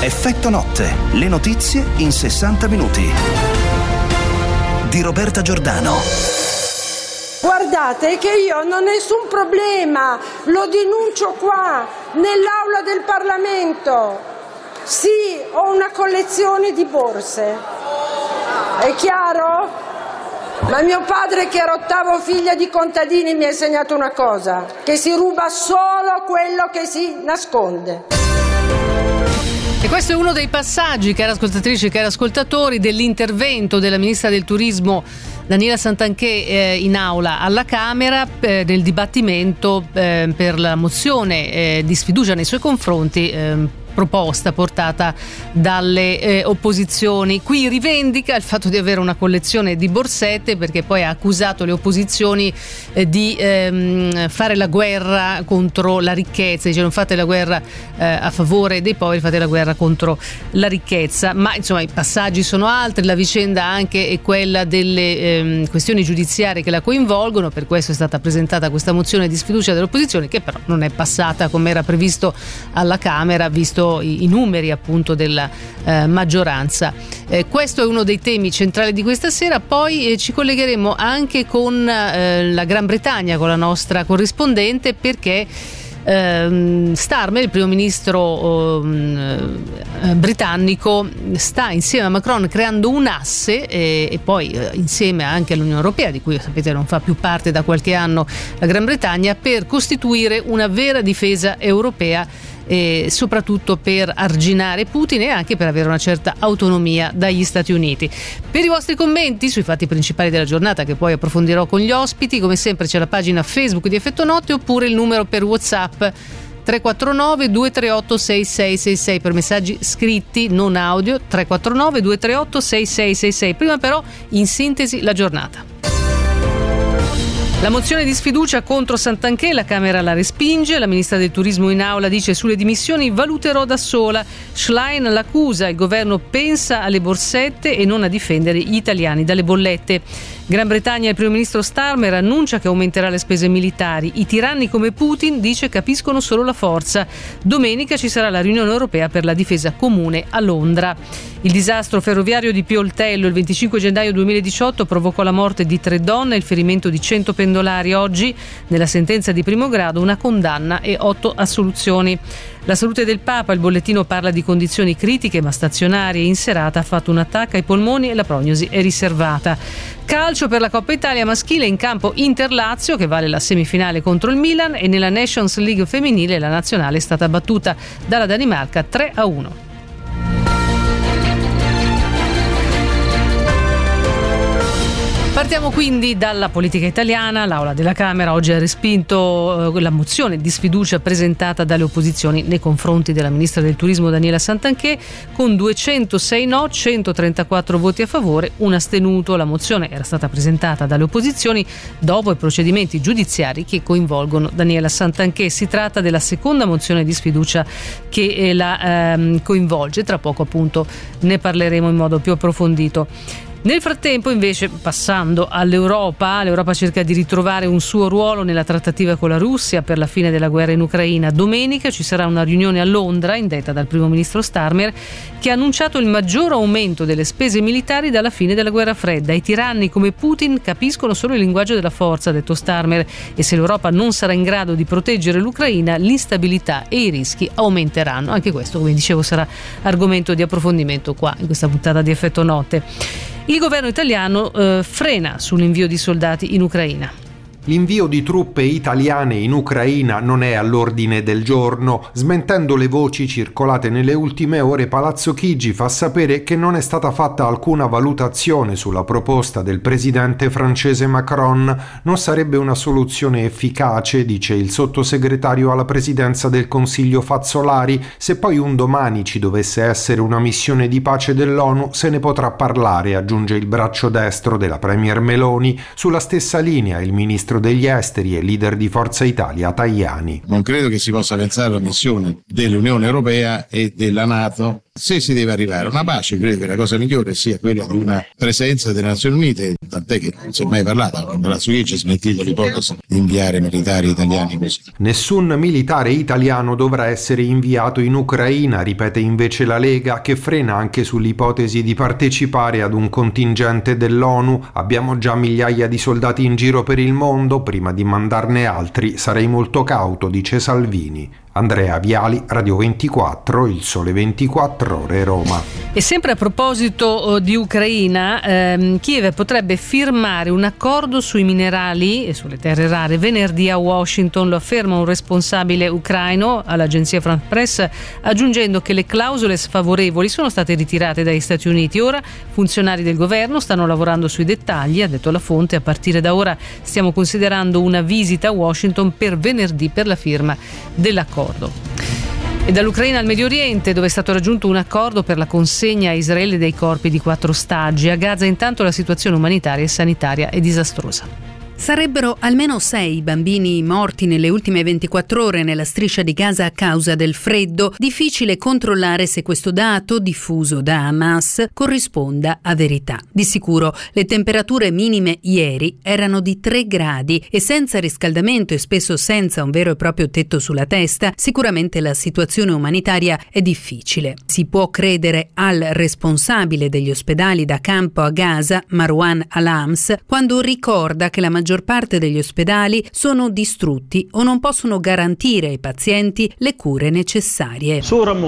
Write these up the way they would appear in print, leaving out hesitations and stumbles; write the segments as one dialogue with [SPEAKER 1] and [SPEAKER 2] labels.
[SPEAKER 1] Effetto notte, le notizie in 60 minuti. Di Roberta Giordano.
[SPEAKER 2] Guardate che io non ho nessun problema, lo denuncio qua, nell'aula del Parlamento. Sì, ho una collezione di borse. È chiaro? Ma mio padre, che era ottavo figlia di contadini, mi ha insegnato una cosa: che si ruba solo quello che si nasconde.
[SPEAKER 3] E questo è uno dei passaggi, care ascoltatrici e cari ascoltatori, dell'intervento della Ministra del Turismo Daniela Santanchè in aula alla Camera nel dibattimento per la mozione di sfiducia nei suoi confronti proposta portata dalle opposizioni. Qui rivendica il fatto di avere una collezione di borsette, perché poi ha accusato le opposizioni di fare la guerra contro la ricchezza. Dice: non fate la guerra a favore dei poveri, fate la guerra contro la ricchezza. Ma insomma i passaggi sono altri, la vicenda anche è quella delle questioni giudiziarie che la coinvolgono. Per questo è stata presentata questa mozione di sfiducia dell'opposizione, che però non è passata come era previsto alla Camera, visto i numeri appunto della maggioranza. Questo è uno dei temi centrali di questa sera. Poi ci collegheremo anche con la Gran Bretagna, con la nostra corrispondente, perché Starmer, il primo ministro britannico, sta insieme a Macron creando un asse e poi insieme anche all'Unione Europea, di cui sapete non fa più parte da qualche anno la Gran Bretagna, per costituire una vera difesa europea, soprattutto per arginare Putin e anche per avere una certa autonomia dagli Stati Uniti. Per i vostri commenti sui fatti principali della giornata, che poi approfondirò con gli ospiti, come sempre c'è la pagina Facebook di Effetto Notte, oppure il numero per WhatsApp 349 238 6666 per messaggi scritti, non audio, 349 238 6666. Prima però, in sintesi, la giornata. La mozione di sfiducia contro Santanchè, la Camera la respinge. La ministra del Turismo in aula dice: sulle dimissioni valuterò da sola. Schlein l'accusa: il governo pensa alle borsette e non a difendere gli italiani dalle bollette. Gran Bretagna, il primo ministro Starmer annuncia che aumenterà le spese militari. I tiranni come Putin, dice, capiscono solo la forza. Domenica ci sarà la riunione europea per la difesa comune a Londra. Il disastro ferroviario di Pioltello il 25 gennaio 2018 provocò la morte di 3 donne e il ferimento di 100 pendolari. Oggi, nella sentenza di primo grado, una condanna e 8 assoluzioni. La salute del Papa, il bollettino parla di condizioni critiche ma stazionarie. In serata ha fatto un attacco ai polmoni e la prognosi è riservata. Calcio per la Coppa Italia maschile, in campo Inter-Lazio che vale la semifinale contro il Milan, e nella Nations League femminile la nazionale è stata battuta dalla Danimarca 3-1. Partiamo quindi dalla politica italiana. L'Aula della Camera oggi ha respinto la mozione di sfiducia presentata dalle opposizioni nei confronti della ministra del Turismo Daniela Santanchè, con 206 no, 134 voti a favore, un astenuto. La mozione era stata presentata dalle opposizioni dopo i procedimenti giudiziari che coinvolgono Daniela Santanchè. Si tratta della seconda mozione di sfiducia che la coinvolge. Tra poco appunto ne parleremo in modo più approfondito. Nel frattempo, invece, passando all'Europa, l'Europa cerca di ritrovare un suo ruolo nella trattativa con la Russia per la fine della guerra in Ucraina. Domenica ci sarà una riunione a Londra, indetta dal primo ministro Starmer, che ha annunciato il maggior aumento delle spese militari dalla fine della guerra fredda. I tiranni come Putin capiscono solo il linguaggio della forza, ha detto Starmer, e se l'Europa non sarà in grado di proteggere l'Ucraina, l'instabilità e i rischi aumenteranno. Anche questo, come dicevo, sarà argomento di approfondimento qua in questa puntata di Effetto Notte. Il governo italiano frena sull'invio di soldati in Ucraina.
[SPEAKER 4] L'invio di truppe italiane in Ucraina non è all'ordine del giorno. Smentendo le voci circolate nelle ultime ore, Palazzo Chigi fa sapere che non è stata fatta alcuna valutazione sulla proposta del presidente francese Macron. Non sarebbe una soluzione efficace, dice il sottosegretario alla presidenza del Consiglio Fazzolari. Se poi un domani ci dovesse essere una missione di pace dell'ONU, se ne potrà parlare, aggiunge il braccio destro della premier Meloni. Sulla stessa linea il ministro degli esteri e leader di Forza Italia Tajani.
[SPEAKER 5] Non credo che si possa pensare alla missione dell'Unione Europea e della NATO Se si deve arrivare a una pace, credo che la cosa migliore sia quella di una presenza delle Nazioni Unite, tant'è che non si è mai parlato con Palazzo Chigi, smettito l'ipotesi di inviare militari italiani così.
[SPEAKER 4] Nessun militare italiano dovrà essere inviato in Ucraina, ripete invece la Lega, che frena anche sull'ipotesi di partecipare ad un contingente dell'ONU. Abbiamo già migliaia di soldati in giro per il mondo, prima di mandarne altri sarei molto cauto, dice Salvini. Andrea Viali, Radio 24, Il Sole 24 Ore, Roma.
[SPEAKER 3] E sempre a proposito di Ucraina, Kiev potrebbe firmare un accordo sui minerali e sulle terre rare venerdì a Washington, lo afferma un responsabile ucraino all'agenzia France Press, aggiungendo che le clausole sfavorevoli sono state ritirate dagli Stati Uniti. Ora funzionari del governo stanno lavorando sui dettagli, ha detto la fonte. A partire da ora stiamo considerando una visita a Washington per venerdì per la firma dell'accordo. E dall'Ucraina al Medio Oriente, dove è stato raggiunto un accordo per la consegna a Israele dei corpi di 4 ostaggi. A Gaza intanto la situazione umanitaria e sanitaria è disastrosa.
[SPEAKER 6] Sarebbero almeno 6 bambini morti nelle ultime 24 ore nella striscia di Gaza a causa del freddo. Difficile controllare se questo dato, diffuso da Hamas, corrisponda a verità. Di sicuro le temperature minime ieri erano di 3 gradi e senza riscaldamento e spesso senza un vero e proprio tetto sulla testa, sicuramente la situazione umanitaria è difficile. Si può credere al responsabile degli ospedali da campo a Gaza, Marwan Al-Ams, quando ricorda che la maggior parte degli ospedali sono distrutti o non possono garantire ai pazienti le cure necessarie.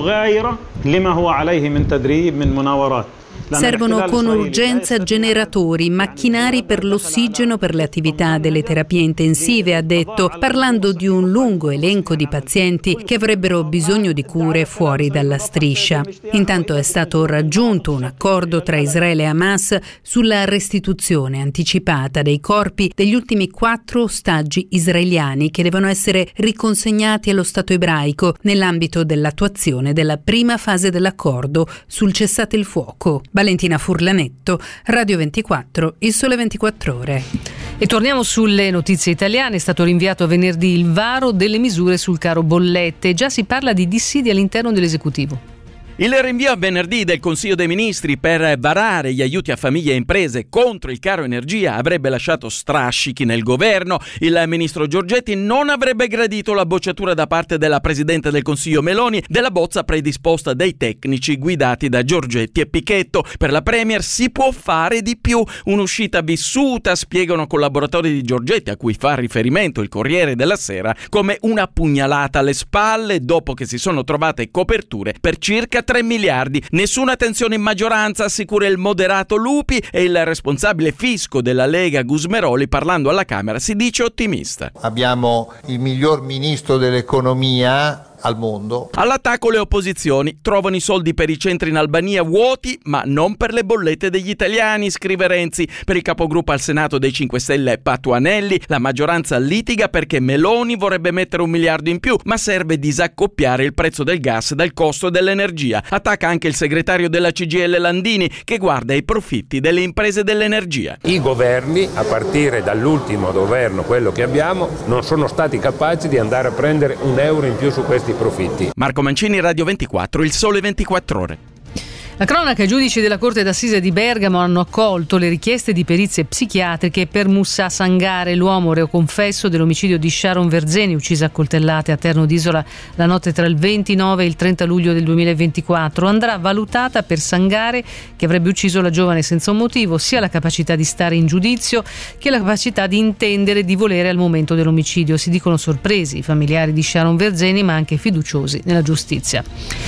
[SPEAKER 6] Servono con urgenza generatori, macchinari per l'ossigeno per le attività delle terapie intensive, ha detto, parlando di un lungo elenco di pazienti che avrebbero bisogno di cure fuori dalla striscia. Intanto è stato raggiunto un accordo tra Israele e Hamas sulla restituzione anticipata dei corpi degli ultimi 4 ostaggi israeliani che devono essere riconsegnati allo Stato ebraico nell'ambito dell'attuazione della prima fase dell'accordo sul cessate il fuoco. Valentina Furlanetto, Radio 24, Il Sole 24 Ore.
[SPEAKER 3] E torniamo sulle notizie italiane. È stato rinviato a venerdì il varo delle misure sul caro bollette. Già si parla di dissidi all'interno dell'esecutivo.
[SPEAKER 7] Il rinvio a venerdì del Consiglio dei Ministri per varare gli aiuti a famiglie e imprese contro il caro energia avrebbe lasciato strascichi nel governo. Il ministro Giorgetti non avrebbe gradito la bocciatura da parte della Presidente del Consiglio Meloni della bozza predisposta dai tecnici guidati da Giorgetti e Pichetto. Per la Premier si può fare di più. Un'uscita vissuta, spiegano collaboratori di Giorgetti, a cui fa riferimento il Corriere della Sera, come una pugnalata alle spalle dopo che si sono trovate coperture per circa 3 miliardi. Nessuna tensione in maggioranza, assicura il moderato Lupi, e il responsabile fisco della Lega Gusmeroli, parlando alla Camera, si dice ottimista.
[SPEAKER 8] Abbiamo il miglior ministro dell'economia al mondo.
[SPEAKER 7] All'attacco le opposizioni trovano i soldi per i centri in Albania vuoti, ma non per le bollette degli italiani, scrive Renzi. Per il capogruppo al Senato dei 5 Stelle Patuanelli, la maggioranza litiga perché Meloni vorrebbe mettere 1 miliardo in più, ma serve disaccoppiare il prezzo del gas dal costo dell'energia. Attacca anche il segretario della CGIL Landini, che guarda i profitti delle imprese dell'energia.
[SPEAKER 9] I governi, a partire dall'ultimo governo, quello che abbiamo, non sono stati capaci di andare a prendere €1 in più su questi profitti.
[SPEAKER 7] Marco Mancini, Radio 24, Il Sole 24 Ore.
[SPEAKER 3] La cronaca: i giudici della Corte d'Assise di Bergamo hanno accolto le richieste di perizie psichiatriche per Moussa Sangare, l'uomo reo confesso dell'omicidio di Sharon Verzeni, uccisa a coltellate a Terno d'Isola la notte tra il 29 e il 30 luglio del 2024. Andrà valutata per Sangare, che avrebbe ucciso la giovane senza un motivo, sia la capacità di stare in giudizio che la capacità di intendere e di volere al momento dell'omicidio. Si dicono sorpresi i familiari di Sharon Verzeni, ma anche fiduciosi nella giustizia.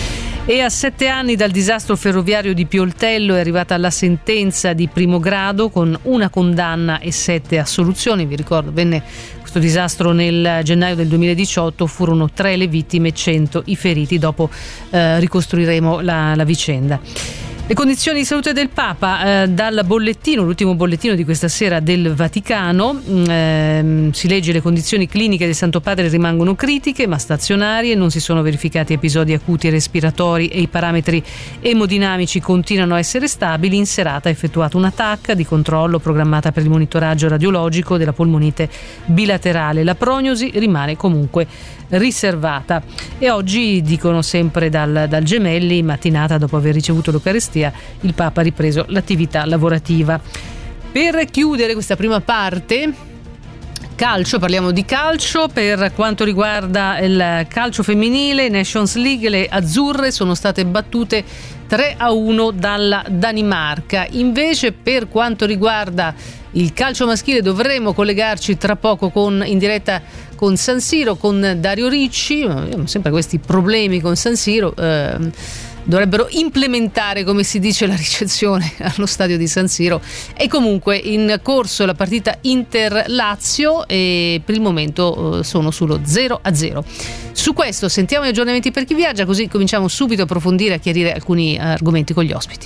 [SPEAKER 3] E a 7 anni dal disastro ferroviario di Pioltello è arrivata la sentenza di primo grado con una condanna e 7 assoluzioni. Vi ricordo, venne questo disastro nel gennaio del 2018, furono 3 le vittime, 100 i feriti. Dopo ricostruiremo la vicenda. Le condizioni di salute del Papa, dal bollettino, l'ultimo bollettino di questa sera del Vaticano, si legge: le condizioni cliniche del Santo Padre rimangono critiche ma stazionarie, non si sono verificati episodi acuti respiratori e i parametri emodinamici continuano a essere stabili. In serata ha effettuato una TAC di controllo programmata per il monitoraggio radiologico della polmonite bilaterale. La prognosi rimane comunque riservata. E oggi, dicono sempre dal Gemelli, in mattinata dopo aver ricevuto l'Eucaristia, il Papa ha ripreso l'attività lavorativa. Per chiudere questa prima parte, calcio, parliamo di calcio. Per quanto riguarda il calcio femminile, Nations League, le azzurre sono state battute 3-1 dalla Danimarca. Invece, per quanto riguarda il calcio maschile, dovremo collegarci tra poco in diretta con San Siro, con Dario Ricci. Sempre questi problemi con San Siro. Dovrebbero implementare, come si dice, la ricezione allo stadio di San Siro. E comunque in corso la partita Inter-Lazio e per il momento sono sullo 0-0. Su questo sentiamo gli aggiornamenti per chi viaggia, così cominciamo subito a approfondire, a chiarire alcuni argomenti con gli ospiti.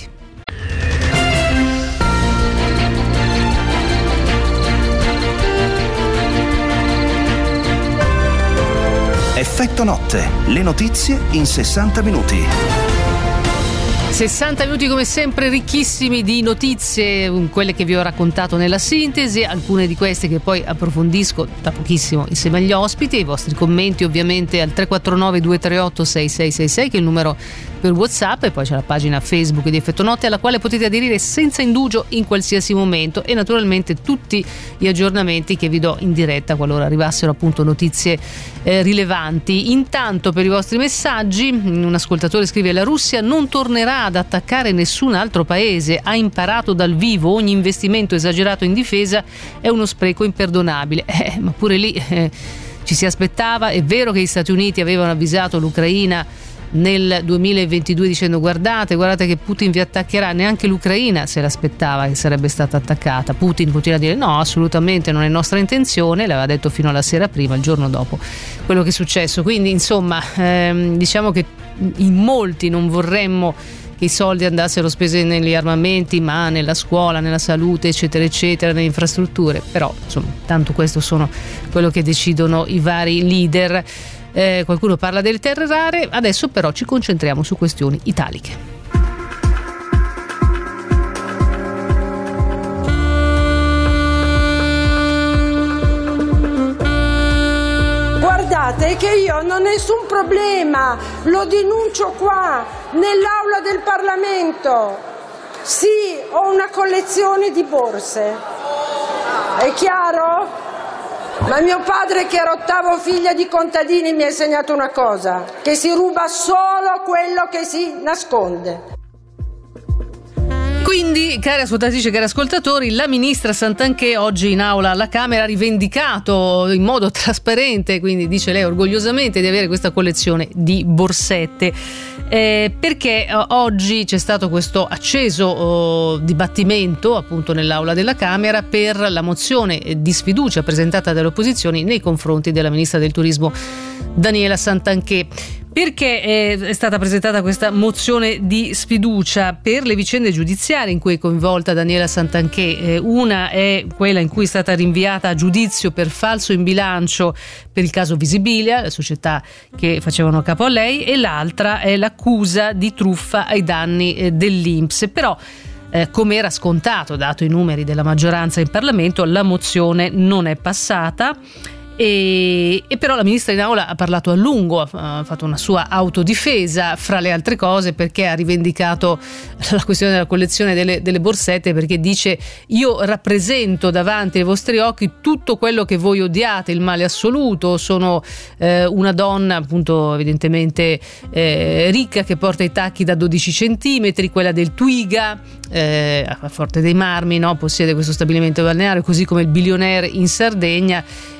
[SPEAKER 1] Effetto notte, le notizie in 60 minuti.
[SPEAKER 3] 60 minuti come sempre ricchissimi di notizie, quelle che vi ho raccontato nella sintesi, alcune di queste che poi approfondisco da pochissimo insieme agli ospiti. I vostri commenti ovviamente al 349 238 6666, che è il numero per WhatsApp, e poi c'è la pagina Facebook di Effetto Notte alla quale potete aderire senza indugio in qualsiasi momento, e naturalmente tutti gli aggiornamenti che vi do in diretta qualora arrivassero appunto notizie rilevanti. Intanto, per i vostri messaggi, un ascoltatore scrive: la Russia non tornerà ad attaccare nessun altro paese, ha imparato dal vivo, ogni investimento esagerato in difesa è uno spreco imperdonabile. Ma pure lì ci si aspettava. È vero che gli Stati Uniti avevano avvisato l'Ucraina nel 2022 dicendo guardate che Putin vi attaccherà. Neanche l'Ucraina se l'aspettava che sarebbe stata attaccata. Putin continua a dire no, assolutamente non è nostra intenzione, l'aveva detto fino alla sera prima, il giorno dopo quello che è successo. Quindi insomma diciamo che in molti non vorremmo che i soldi andassero spesi negli armamenti, ma nella scuola, nella salute, eccetera eccetera, nelle infrastrutture. Però insomma tanto questo sono quello che decidono i vari leader. Qualcuno parla delle terre rare, adesso però ci concentriamo su questioni italiche.
[SPEAKER 2] Guardate che io non ho nessun problema, lo denuncio qua, nell'aula del Parlamento. Sì, ho una collezione di borse. È chiaro? Ma mio padre, che era ottavo figlia di contadini, mi ha insegnato una cosa: che si ruba solo quello che si nasconde.
[SPEAKER 3] Quindi, cari ascoltatrici e cari ascoltatori, la ministra Santanchè oggi in aula alla Camera ha rivendicato in modo trasparente, quindi dice lei orgogliosamente, di avere questa collezione di borsette, perché oggi c'è stato questo acceso dibattimento appunto nell'aula della Camera per la mozione di sfiducia presentata dalle opposizioni nei confronti della ministra del Turismo Daniela Santanchè. Perché è stata presentata questa mozione di sfiducia? Per le vicende giudiziarie in cui è coinvolta Daniela Santanchè. Una è quella in cui è stata rinviata a giudizio per falso in bilancio per il caso Visibilia, la società che facevano capo a lei, e l'altra è l'accusa di truffa ai danni dell'INPS. Però come era scontato, dato i numeri della maggioranza in Parlamento, la mozione non è passata. E però la ministra in aula ha parlato a lungo, ha fatto una sua autodifesa, fra le altre cose perché ha rivendicato la questione della collezione delle borsette, perché dice: io rappresento davanti ai vostri occhi tutto quello che voi odiate, il male assoluto. Sono una donna appunto evidentemente ricca, che porta i tacchi da 12 centimetri, quella del Twiga a Forte dei Marmi, no? Possiede questo stabilimento balneare, così come il Billionaire in Sardegna. Il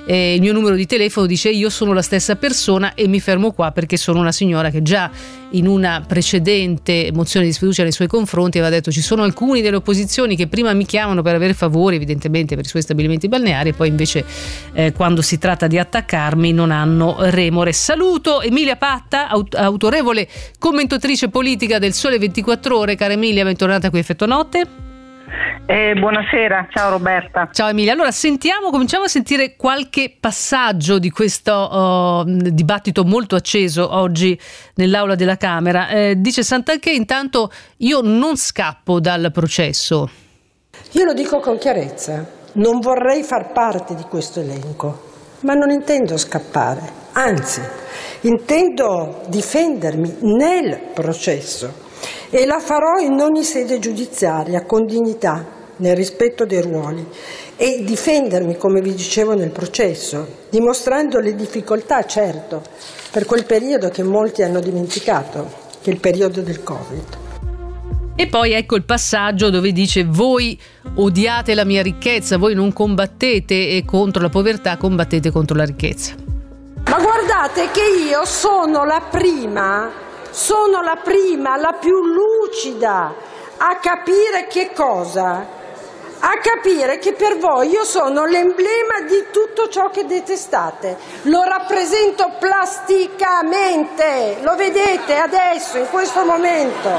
[SPEAKER 3] mio numero di telefono, dice io sono la stessa persona e mi fermo qua perché sono una signora che già in una precedente mozione di sfiducia nei suoi confronti aveva detto ci sono alcuni delle opposizioni che prima mi chiamano per avere favori evidentemente per i suoi stabilimenti balneari e poi invece quando si tratta di attaccarmi non hanno remore. Saluto Emilia Patta, autorevole commentatrice politica del Sole 24 Ore. Cara Emilia, bentornata qui a Effetto Notte.
[SPEAKER 10] Buonasera, ciao Roberta.
[SPEAKER 3] Ciao Emilia, allora cominciamo a sentire qualche passaggio di questo dibattito molto acceso oggi nell'aula della Camera. Dice Santanchè intanto io non scappo dal processo.
[SPEAKER 2] Io lo dico con chiarezza, non vorrei far parte di questo elenco, ma non intendo scappare, anzi intendo difendermi nel processo e la farò in ogni sede giudiziaria con dignità, nel rispetto dei ruoli, e difendermi, come vi dicevo, nel processo, dimostrando le difficoltà, certo, per quel periodo che molti hanno dimenticato, che è il periodo del Covid.
[SPEAKER 3] E poi ecco il passaggio dove dice voi odiate la mia ricchezza, voi non combattete contro la povertà, combattete contro la ricchezza.
[SPEAKER 2] Ma guardate che io sono la prima, la più lucida a capire che cosa? A capire che per voi io sono l'emblema di tutto ciò che detestate, lo rappresento plasticamente, lo vedete adesso, in questo momento.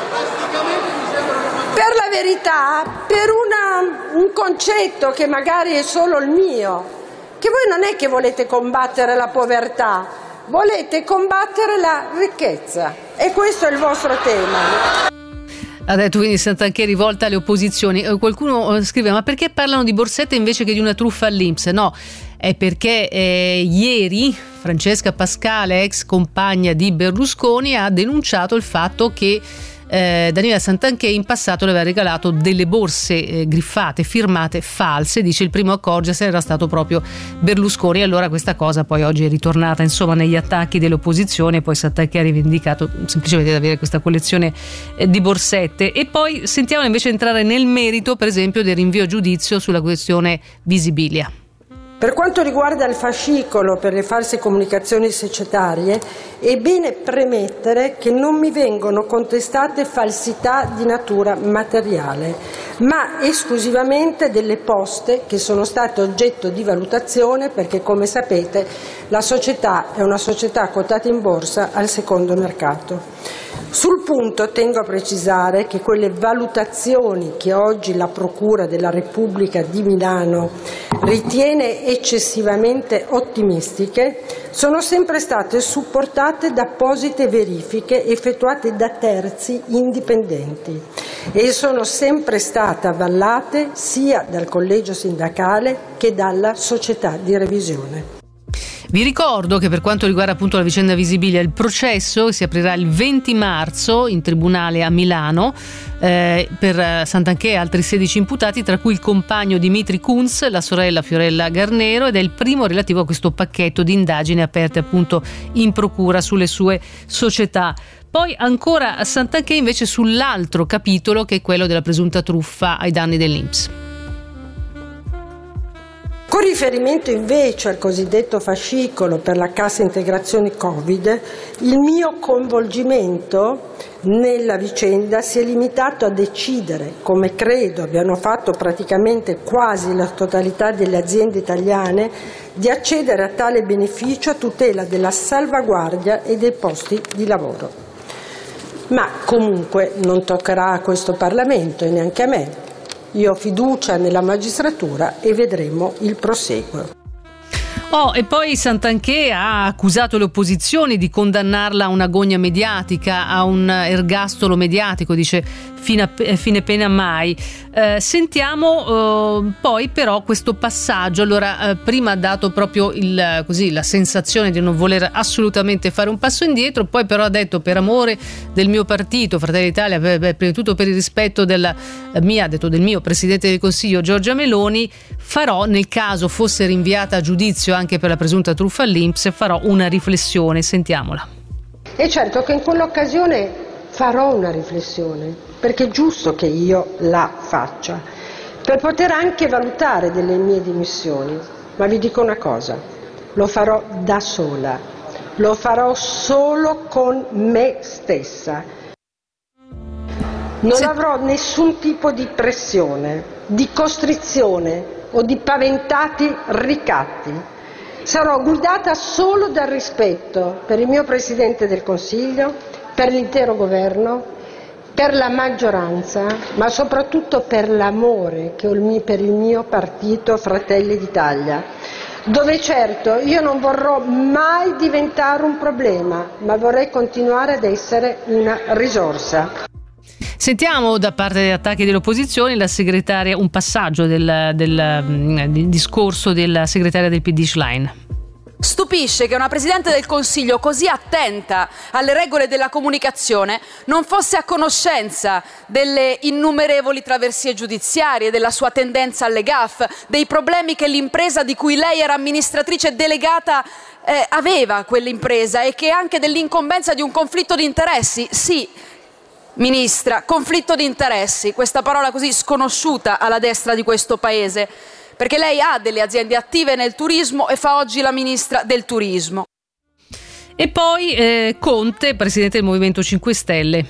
[SPEAKER 2] Per la verità, per un concetto che magari è solo il mio, che voi non è che volete combattere la povertà, volete combattere la ricchezza e questo è il vostro tema.
[SPEAKER 3] Ha detto quindi Santanchè rivolta alle opposizioni. Qualcuno scrive ma perché parlano di borsette invece che di una truffa all'INPS? No, è perché ieri Francesca Pascale, ex compagna di Berlusconi, ha denunciato il fatto che Daniela Santanchè in passato le aveva regalato delle borse griffate, firmate, false. Dice il primo a accorgersene era stato proprio Berlusconi. Allora questa cosa poi oggi è ritornata insomma negli attacchi delle opposizioni e poi Santanchè ha rivendicato semplicemente di avere questa collezione di borsette. E poi sentiamo invece entrare nel merito per esempio del rinvio a giudizio sulla questione Visibilia.
[SPEAKER 2] Per quanto riguarda il fascicolo per le false comunicazioni societarie, è bene premettere che non mi vengono contestate falsità di natura materiale, ma esclusivamente delle poste che sono state oggetto di valutazione perché, come sapete, la società è una società quotata in borsa al secondo mercato. Sul punto tengo a precisare che quelle valutazioni che oggi la Procura della Repubblica di Milano ritiene eccessivamente ottimistiche sono sempre state supportate da apposite verifiche effettuate da terzi indipendenti e sono sempre state avallate sia dal collegio sindacale che dalla società di revisione.
[SPEAKER 3] Vi ricordo che per quanto riguarda appunto la vicenda Visibilia, il processo si aprirà il 20 marzo in tribunale a Milano per Santanchè e altri 16 imputati, tra cui il compagno Dimitri Kunz, la sorella Fiorella Garnero, ed è il primo relativo a questo pacchetto di indagini aperte appunto in procura sulle sue società. Poi ancora a Santanchè invece sull'altro capitolo che è quello della presunta truffa ai danni dell'INPS.
[SPEAKER 2] Con riferimento invece al cosiddetto fascicolo per la cassa integrazione Covid, il mio coinvolgimento nella vicenda si è limitato a decidere, come credo abbiano fatto praticamente quasi la totalità delle aziende italiane, di accedere a tale beneficio a tutela della salvaguardia e dei posti di lavoro. Ma comunque non toccherà a questo Parlamento e neanche a me. Io ho fiducia nella magistratura e vedremo il prosieguo.
[SPEAKER 3] E poi Santanchè ha accusato le opposizioni di condannarla a un'agonia mediatica, a un ergastolo mediatico, dice fine pena mai. Sentiamo poi però questo passaggio. Allora prima ha dato proprio la sensazione di non voler assolutamente fare un passo indietro, poi però ha detto per amore del mio partito Fratelli d'Italia, prima di tutto per il rispetto del mio Presidente del Consiglio Giorgia Meloni, farò, nel caso fosse rinviata a giudizio anche per la presunta truffa all'INPS, farò una riflessione. Sentiamola.
[SPEAKER 2] E certo che in quell'occasione farò una riflessione, perché è giusto che io la faccia, per poter anche valutare delle mie dimissioni. Ma vi dico una cosa, lo farò da sola, lo farò solo con me stessa. Non avrò nessun tipo di pressione, di costrizione o di paventati ricatti. Sarò guidata solo dal rispetto per il mio Presidente del Consiglio, per l'intero governo, per la maggioranza, ma soprattutto per l'amore che ho per il mio partito Fratelli d'Italia, dove certo io non vorrò mai diventare un problema, ma vorrei continuare ad essere una risorsa.
[SPEAKER 3] Sentiamo da parte degli attacchi delle opposizioni la segretaria, un passaggio del discorso della segretaria del PD Schlein.
[SPEAKER 10] Stupisce che una Presidente del Consiglio così attenta alle regole della comunicazione non fosse a conoscenza delle innumerevoli traversie giudiziarie, della sua tendenza alle gaffe, dei problemi che l'impresa di cui lei era amministratrice delegata aveva quell'impresa, e che anche dell'incombenza di un conflitto di interessi. Sì, Ministra, conflitto di interessi, questa parola così sconosciuta alla destra di questo Paese, perché lei ha delle aziende attive nel turismo e fa oggi la Ministra del Turismo.
[SPEAKER 3] E poi Conte, Presidente del Movimento 5 Stelle.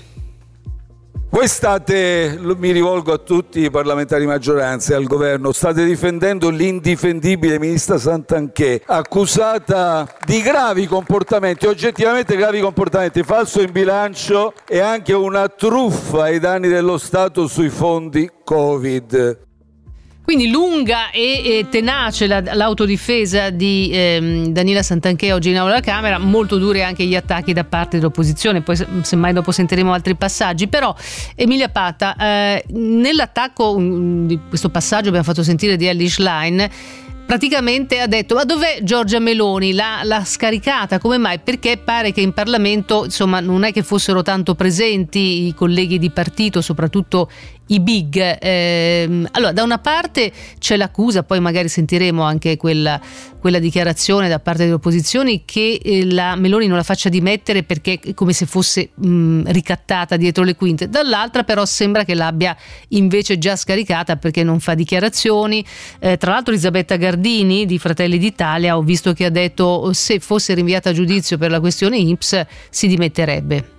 [SPEAKER 11] Voi state, mi rivolgo a tutti i parlamentari di maggioranza e al governo, state difendendo l'indifendibile ministra Santanchè, accusata di gravi comportamenti, oggettivamente gravi comportamenti, falso in bilancio e anche una truffa ai danni dello Stato sui fondi Covid.
[SPEAKER 3] Quindi lunga e tenace l'autodifesa di Daniela Santanchè oggi in aula alla Camera, molto duri anche gli attacchi da parte dell'opposizione, poi semmai dopo sentiremo altri passaggi. Però Emilia Pata, nell'attacco di questo passaggio abbiamo fatto sentire di Elly Schlein, praticamente ha detto: ma dov'è Giorgia Meloni? L'ha scaricata, come mai? Perché pare che in Parlamento, insomma, non è che fossero tanto presenti i colleghi di partito, soprattutto i big. Allora, da una parte c'è l'accusa, poi magari sentiremo anche quella dichiarazione da parte delle opposizioni, che la Meloni non la faccia dimettere perché è come se fosse ricattata dietro le quinte. Dall'altra però sembra che l'abbia invece già scaricata perché non fa dichiarazioni. Tra l'altro Elisabetta Gardini di Fratelli d'Italia, ho visto che ha detto: se fosse rinviata a giudizio per la questione INPS si dimetterebbe.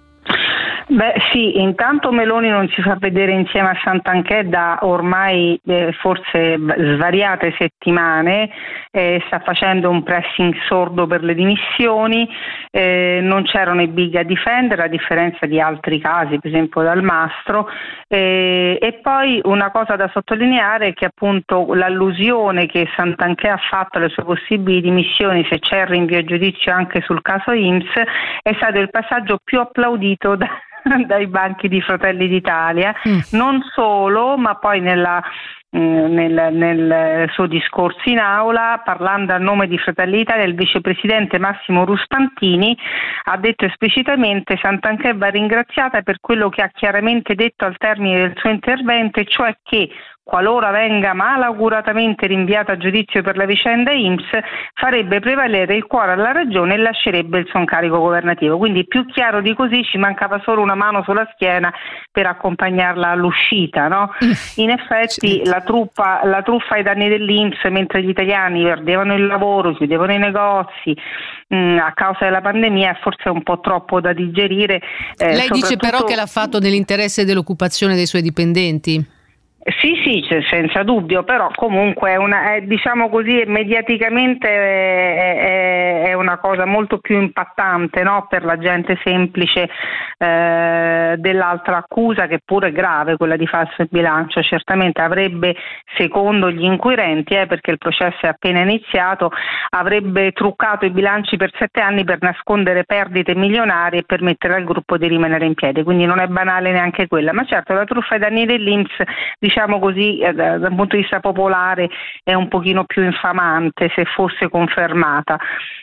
[SPEAKER 12] Beh sì, intanto Meloni non si fa vedere insieme a Santanchè da ormai forse svariate settimane, sta facendo un pressing sordo per le dimissioni, non c'erano i big a difendere a differenza di altri casi, per esempio Dal Mastro, e poi una cosa da sottolineare è che appunto l'allusione che Santanchè ha fatto alle sue possibili dimissioni se c'è il rinvio a giudizio anche sul caso INPS è stato il passaggio più applaudito dai banchi di Fratelli d'Italia, non solo, ma poi nel suo discorso in aula, parlando a nome di Fratelli d'Italia, il vicepresidente Massimo Ruspantini ha detto esplicitamente: Santanchè va ringraziata per quello che ha chiaramente detto al termine del suo intervento, e cioè che qualora venga malauguratamente rinviata a giudizio per la vicenda INPS, farebbe prevalere il cuore alla ragione e lascerebbe il suo incarico governativo. Quindi più chiaro di così, ci mancava solo una mano sulla schiena per accompagnarla all'uscita, no? In effetti la truffa ai danni dell'INPS, mentre gli italiani perdevano il lavoro, chiudevano i negozi a causa della pandemia, forse è un po' troppo da digerire.
[SPEAKER 3] Lei dice però che l'ha fatto nell'interesse dell'occupazione dei suoi dipendenti?
[SPEAKER 12] Sì, senza dubbio, però comunque diciamo così, mediaticamente è una cosa molto più impattante, no? Per la gente semplice dell'altra accusa, che pure è grave, quella di falso in bilancio. Certamente avrebbe, secondo gli inquirenti, perché il processo è appena iniziato, avrebbe truccato i bilanci per 7 anni per nascondere perdite milionarie e permettere al gruppo di rimanere in piedi, quindi non è banale neanche quella. Ma certo, la truffa ai danni dell'INPS, diciamo così, dal punto di vista popolare è un pochino più infamante se fosse confermata.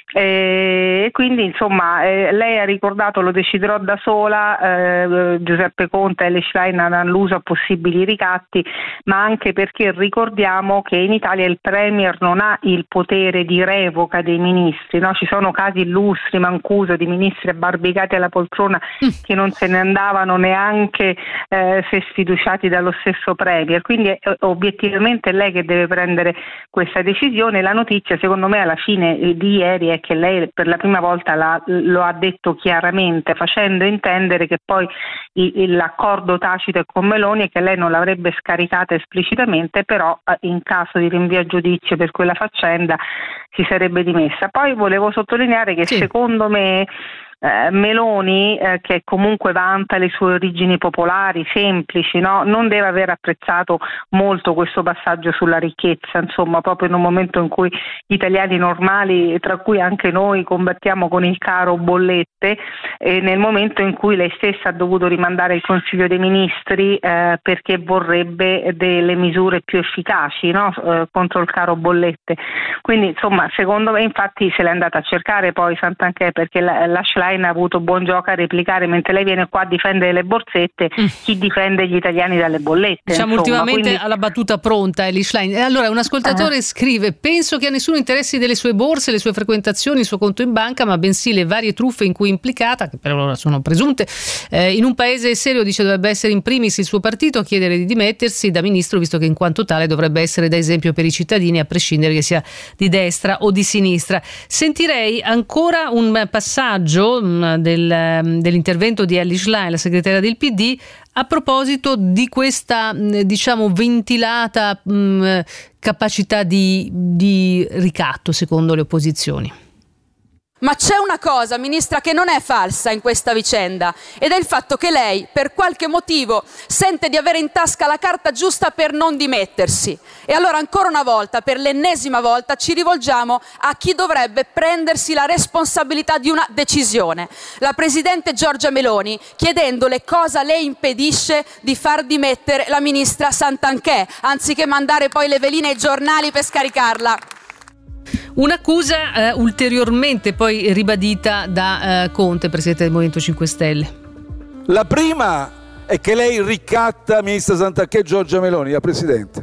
[SPEAKER 12] E quindi insomma lei ha ricordato lo deciderò da sola, Giuseppe Conte e Elly Schlein hanno alluso a possibili ricatti, ma anche perché ricordiamo che in Italia il Premier non ha il potere di revoca dei ministri, no? Ci sono casi illustri, Mancuso, di ministri abbarbicati alla poltrona che non se ne andavano neanche se sfiduciati dallo stesso Premier, quindi è obiettivamente lei che deve prendere questa decisione. La notizia secondo me alla fine di ieri è che lei per la prima volta lo ha detto chiaramente, facendo intendere che poi l'accordo tacito è con Meloni e che lei non l'avrebbe scaricata esplicitamente, però in caso di rinvio a giudizio per quella faccenda si sarebbe dimessa. Poi volevo sottolineare che secondo me Meloni, che comunque vanta le sue origini popolari, semplici, no? Non deve aver apprezzato molto questo passaggio sulla ricchezza, insomma, proprio in un momento in cui gli italiani normali, tra cui anche noi, combattiamo con il caro bollette, e nel momento in cui lei stessa ha dovuto rimandare il Consiglio dei Ministri perché vorrebbe delle misure più efficaci, no? Contro il caro bollette. Quindi insomma, secondo me, infatti se l'è andata a cercare poi Santanchè, perché la Schlein ha avuto buon gioco a replicare, mentre lei viene qua a difendere le borsette, chi difende gli italiani dalle bollette.
[SPEAKER 3] Diciamo
[SPEAKER 12] insomma,
[SPEAKER 3] ultimamente
[SPEAKER 12] quindi...
[SPEAKER 3] alla battuta pronta Elly Schlein. Allora un ascoltatore scrive: penso che a nessuno interessi delle sue borse, le sue frequentazioni, il suo conto in banca, ma bensì le varie truffe in cui è implicata, che per ora sono presunte. In un paese serio, dice, dovrebbe essere in primis il suo partito a chiedere di dimettersi da ministro, visto che in quanto tale dovrebbe essere da esempio per i cittadini, a prescindere che sia di destra o di sinistra. Sentirei ancora un passaggio dell'intervento di Elly Schlein, la segretaria del PD, a proposito di questa diciamo ventilata capacità di ricatto secondo le opposizioni.
[SPEAKER 10] Ma c'è una cosa, Ministra, che non è falsa in questa vicenda, ed è il fatto che lei, per qualche motivo, sente di avere in tasca la carta giusta per non dimettersi. E allora, ancora una volta, per l'ennesima volta, ci rivolgiamo a chi dovrebbe prendersi la responsabilità di una decisione, la Presidente Giorgia Meloni, chiedendole cosa le impedisce di far dimettere la Ministra Santanchè, anziché mandare poi le veline ai giornali per scaricarla.
[SPEAKER 3] Un'accusa ulteriormente poi ribadita da Conte, Presidente del Movimento 5 Stelle.
[SPEAKER 11] La prima è che lei ricatta Ministra Santanchè Giorgia Meloni, la Presidente.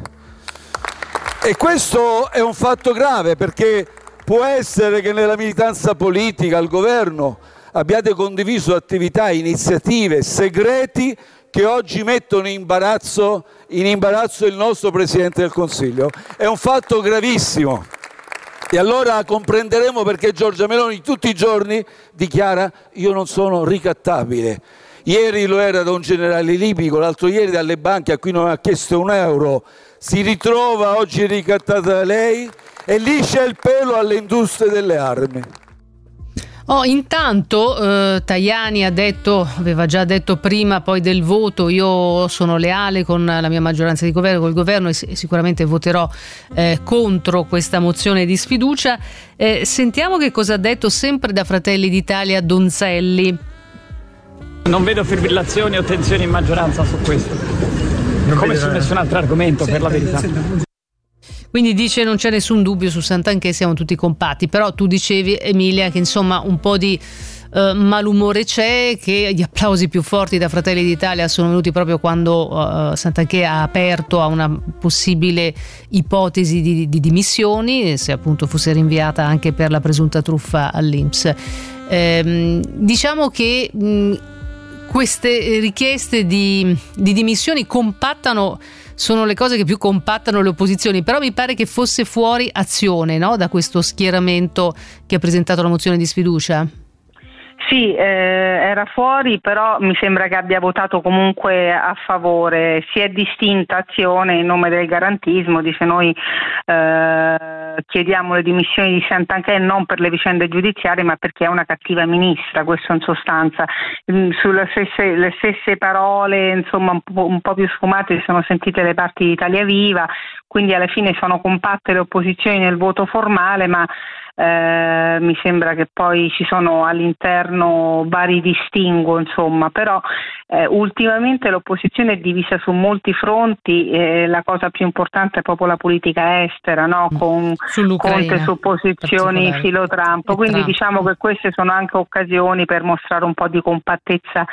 [SPEAKER 11] E questo è un fatto grave, perché può essere che nella militanza politica, al governo, abbiate condiviso attività, iniziative, segreti che oggi mettono in imbarazzo il nostro Presidente del Consiglio. È un fatto gravissimo. E allora comprenderemo perché Giorgia Meloni tutti i giorni dichiara: io non sono ricattabile. Ieri lo era da un generale libico, l'altro ieri dalle banche a cui non ha chiesto un euro. Si ritrova oggi ricattata da lei e liscia il pelo alle industrie delle armi.
[SPEAKER 3] Intanto Tajani aveva già detto prima poi del voto: io sono leale con la mia maggioranza di governo, col governo, e sicuramente voterò contro questa mozione di sfiducia. Sentiamo che cosa ha detto sempre da Fratelli d'Italia Donzelli.
[SPEAKER 13] Non vedo fibrillazioni o tensioni in maggioranza su questo, come su nessun altro argomento, per la verità.
[SPEAKER 3] Quindi dice non c'è nessun dubbio su Santanchè, siamo tutti compatti. Però tu dicevi, Emilia, che insomma un po' di malumore c'è, che gli applausi più forti da Fratelli d'Italia sono venuti proprio quando Santanchè ha aperto a una possibile ipotesi di dimissioni, se appunto fosse rinviata anche per la presunta truffa all'INPS. Diciamo che queste richieste di dimissioni sono le cose che più compattano le opposizioni, però mi pare che fosse fuori Azione, no? Da questo schieramento che ha presentato la mozione di sfiducia.
[SPEAKER 12] Sì, era fuori, però mi sembra che abbia votato comunque a favore. Si è distinta Azione in nome del garantismo, dice noi chiediamo le dimissioni di Santanchè non per le vicende giudiziarie ma perché è una cattiva ministra, questo in sostanza. Sulle stesse parole, insomma un po' più sfumate, si sono sentite le parti di Italia Viva, quindi alla fine sono compatte le opposizioni nel voto formale, ma mi sembra che poi ci sono all'interno vari distinguo, insomma, però ultimamente l'opposizione è divisa su molti fronti, la cosa più importante è proprio la politica estera, no? Con Conte su posizioni filo Trump, quindi diciamo che queste sono anche occasioni per mostrare un po' di compattezza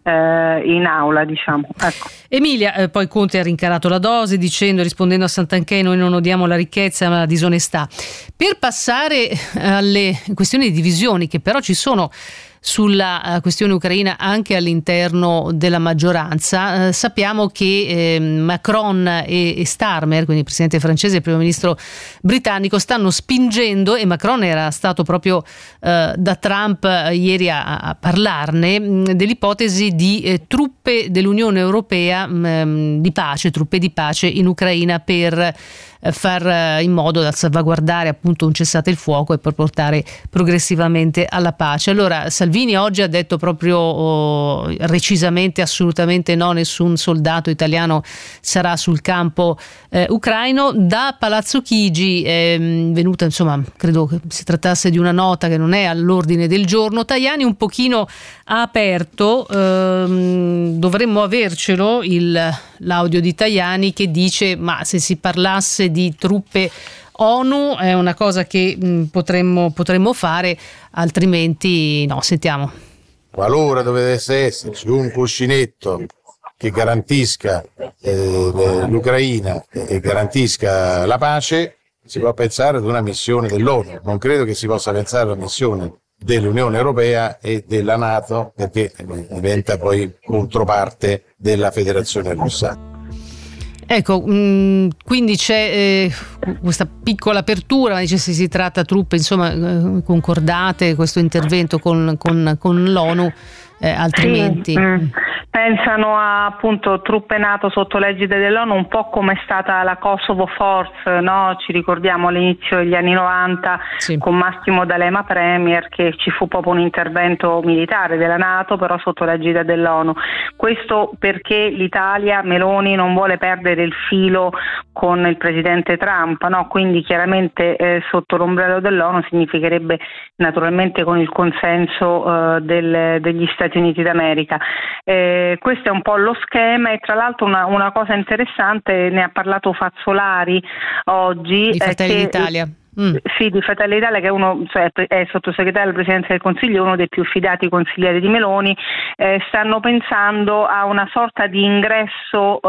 [SPEAKER 12] in aula, diciamo. Ecco.
[SPEAKER 3] Emilia, poi Conte ha rincarato la dose rispondendo a Santanchè: noi non odiamo la ricchezza ma la disonestà. Per passare alle questioni di divisioni che però ci sono sulla questione ucraina anche all'interno della maggioranza, sappiamo che Macron e Starmer, quindi il presidente francese e il primo ministro britannico, stanno spingendo, e Macron era stato proprio da Trump ieri a parlarne, dell'ipotesi di truppe dell'Unione Europea di pace, truppe di pace in Ucraina per far in modo da salvaguardare appunto un cessate il fuoco e per portare progressivamente alla pace. Allora Salvini oggi ha detto proprio recisamente assolutamente no, nessun soldato italiano sarà sul campo ucraino. Da Palazzo Chigi è venuta, insomma, credo che si trattasse di una nota che non è all'ordine del giorno. Tajani un pochino ha aperto, dovremmo avercelo l'audio di Tajani che dice: ma se si parlasse di truppe ONU è una cosa che potremmo fare, altrimenti no. Sentiamo.
[SPEAKER 5] Qualora dovesse esserci un cuscinetto che garantisca l'Ucraina e garantisca la pace, si può pensare ad una missione dell'ONU. Non credo che si possa pensare a una missione dell'Unione Europea e della NATO, perché diventa poi controparte della Federazione Russa.
[SPEAKER 3] Ecco, quindi c'è questa piccola apertura, ma dice se si tratta truppe, insomma, concordate questo intervento con l'ONU, altrimenti...
[SPEAKER 12] Sì, pensano a appunto truppe NATO sotto l'egide dell'ONU, un po' come è stata la Kosovo Force, no? Ci ricordiamo all'inizio degli anni 90 con Massimo D'Alema premier, che ci fu proprio un intervento militare della NATO però sotto l'egida dell'ONU. Questo perché l'Italia, Meloni, non vuole perdere il filo con il presidente Trump, no? Quindi chiaramente sotto l'ombrello dell'ONU significherebbe naturalmente con il consenso degli Stati Uniti d'America. Questo è un po' lo schema, e tra l'altro una cosa interessante, ne ha parlato Fazzolari oggi,
[SPEAKER 3] di Fratelli d'Italia.
[SPEAKER 12] Sì, di Fratelli d'Italia, che è sottosegretario alla Presidenza del Consiglio, uno dei più fidati consiglieri di Meloni. Stanno pensando a una sorta di ingresso,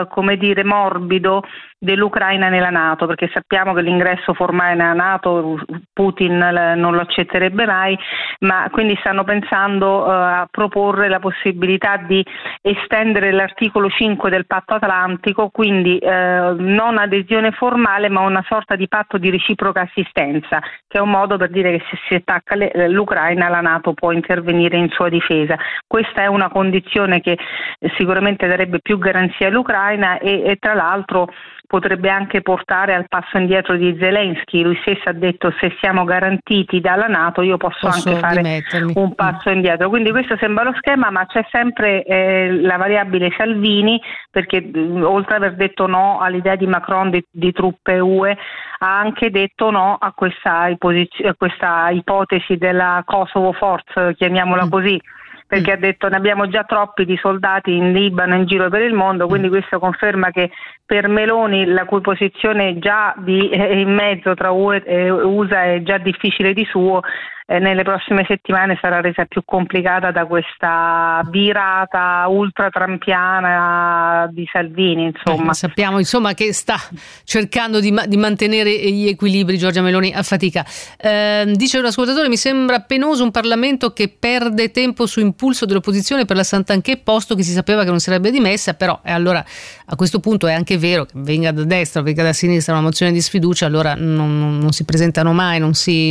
[SPEAKER 12] morbido dell'Ucraina nella NATO, perché sappiamo che l'ingresso formale nella NATO Putin non lo accetterebbe mai, ma quindi stanno pensando a proporre la possibilità di estendere l'articolo 5 del patto atlantico, quindi non adesione formale ma una sorta di patto di reciproca assistenza, che è un modo per dire che se si attacca l'Ucraina la NATO può intervenire in sua difesa. Questa è una condizione che sicuramente darebbe più garanzia all'Ucraina e tra l'altro potrebbe anche portare al passo indietro di Zelensky. Lui stesso ha detto: se siamo garantiti dalla NATO io posso anche fare un passo indietro. Quindi questo sembra lo schema, ma c'è sempre la variabile Salvini, perché oltre ad aver detto no all'idea di Macron di truppe UE, ha anche detto no a questa ipotesi della Kosovo Force, chiamiamola così, perché ha detto ne abbiamo già troppi di soldati in Libano, in giro per il mondo, quindi questo conferma che per Meloni, la cui posizione già in mezzo tra UE e USA è già difficile di suo, nelle prossime settimane sarà resa più complicata da questa virata ultra-trampiana di Salvini, insomma.
[SPEAKER 3] Sappiamo insomma che sta cercando di mantenere gli equilibri Giorgia Meloni a fatica. Dice un ascoltatore: mi sembra penoso un Parlamento che perde tempo su impulso dell'opposizione per la Santanchè, posto che si sapeva che non sarebbe dimessa, però allora a questo punto è anche vero che venga da destra o venga da sinistra una mozione di sfiducia, allora non si presentano mai,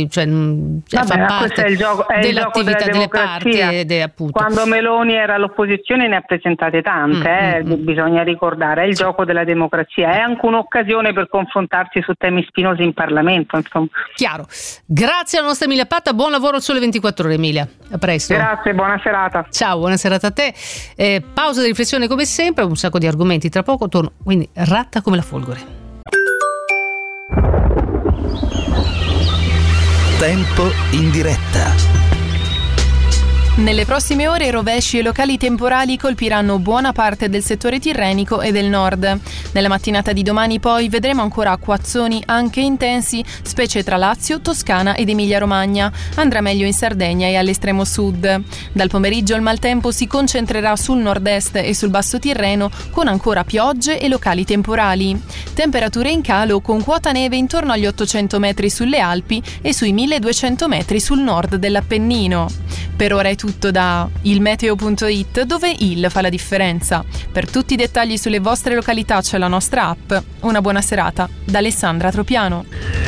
[SPEAKER 3] fa parte dell'attività delle parti ed è appunto.
[SPEAKER 12] Quando Meloni era all'opposizione ne ha presentate tante, bisogna ricordare, è il gioco della democrazia, è anche un'occasione per confrontarsi su temi spinosi in Parlamento, insomma.
[SPEAKER 3] Chiaro. Grazie alla nostra Emilia Patta, buon lavoro al Sole 24 Ore, Emilia. A presto.
[SPEAKER 12] Grazie, buona serata.
[SPEAKER 3] Ciao, buona serata a te. Pausa di riflessione come sempre, un sacco di argomenti, tra poco torno, quindi ratta come la folgore.
[SPEAKER 1] Tempo in diretta.
[SPEAKER 14] Nelle prossime ore rovesci e locali temporali colpiranno buona parte del settore tirrenico e del nord. Nella mattinata di domani poi vedremo ancora acquazzoni anche intensi, specie tra Lazio, Toscana ed Emilia-Romagna. Andrà meglio in Sardegna e all'estremo sud. Dal pomeriggio il maltempo si concentrerà sul nord-est e sul basso Tirreno, con ancora piogge e locali temporali. Temperature in calo con quota neve intorno agli 800 metri sulle Alpi e sui 1200 metri sul nord dell'Appennino. Per ora è tutto da ilmeteo.it, dove il fa la differenza. Per tutti i dettagli sulle vostre località c'è la nostra app. Una buona serata da Alessandra Tropiano.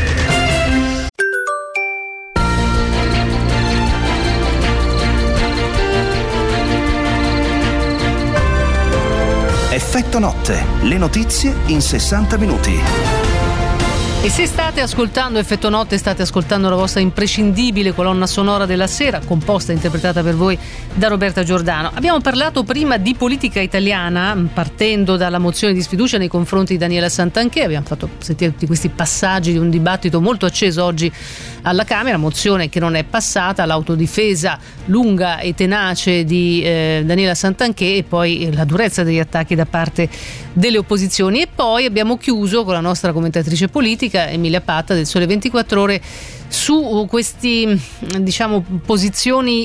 [SPEAKER 1] Effetto notte, le notizie in 60 minuti.
[SPEAKER 3] E se state ascoltando Effetto Notte, state ascoltando la vostra imprescindibile colonna sonora della sera, composta e interpretata per voi da Roberta Giordano. Abbiamo parlato prima di politica italiana, partendo dalla mozione di sfiducia nei confronti di Daniela Santanchè. Abbiamo fatto sentire tutti questi passaggi di un dibattito molto acceso oggi alla Camera, mozione che non è passata, l'autodifesa lunga e tenace di Daniela Santanchè e poi la durezza degli attacchi da parte delle opposizioni. E poi abbiamo chiuso con la nostra commentatrice politica Emilia Patta del Sole 24 Ore su questi, diciamo, posizioni